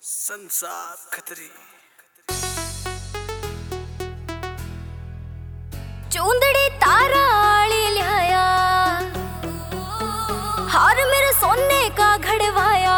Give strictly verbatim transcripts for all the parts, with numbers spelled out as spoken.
संसार खतरी चूंदड़ी तारा आली लिया हार मेरे सोने का घड़वाया।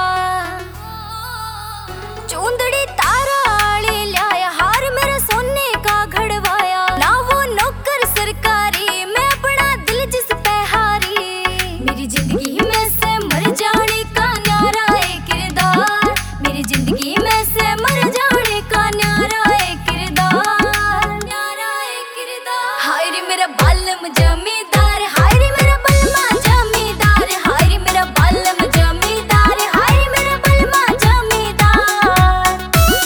चूंदड़ी तारा आली लिया हार मेरे सोने का घड़वाया। ना वो नौकर सरकारी मैं अपना दिल जिस पे हारी। मेरी जिंदगी में से मर जाने का न्यारा है किरदार। मेरी जिंदगी में से मर जाने का न्यारा है किरदार। न्यारा है किरदार। हाय रे मेरा बालम जमींदार, हाय रे मेरा बलमा जमींदार, हाय रे मेरा बालम जमींदार, हाय रे मेरा बलमा जमींदार।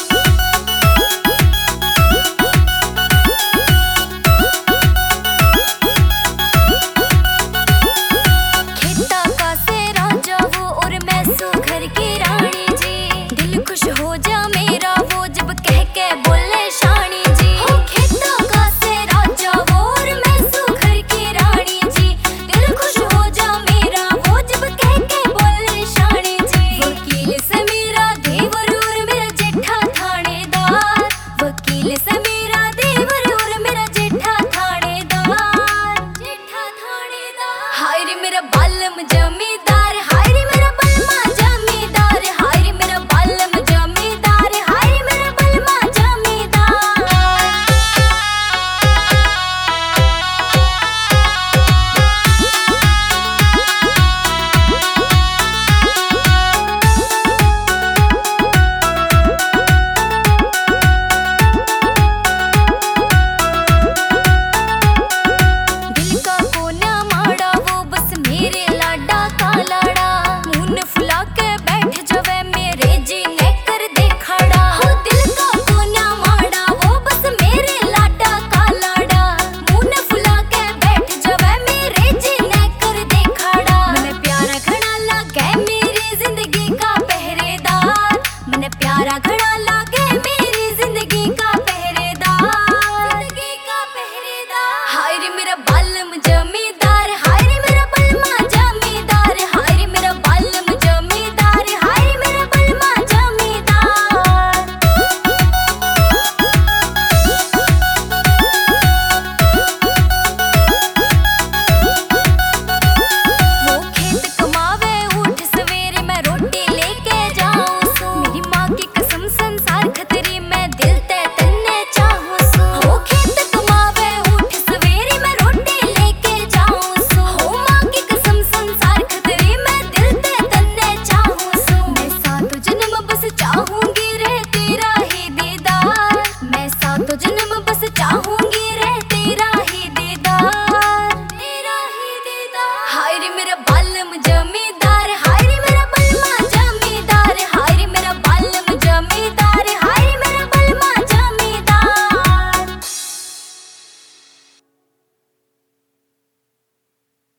खेता का से राजा वो और मैं सू घर की रानी जी। दिल खुश हो जा मेरा वो जब कह के बोले शानी जी। हो खेता का से राजा वो और मैं सू घर की रानी जी। दिल खुश हो जा मेरा वो जब कह के बोले शानी जी। वकील से मेरा देवर और मेरा जेठा थानेदार। वकील से मेरा देवर और मेरा जेठा थानेदार। जेठा थानेदार। हाय रे मेरा बालम जमींदार, हाय रे मेरा बलमा जमींदार, हाय रे मेरा बालम जमींदार, हाय रे मेरा बलमा जमींदार। दिल का कोना माड़ा वो बस मेरे लाडा का लाड़ा। मुंह फुला के बैठ जावे मेरे जी ने कर दे खड़ा। हो दिल का कोना माड़ा वो बस मेरे लाडा का लाड़ा। मुंह फुला के बैठ जावे मेरे जी ने कर दे खड़ा। मने प्यारा घड़ा लगे मेरी जिंदगी का पहरेदार। मने प्यारा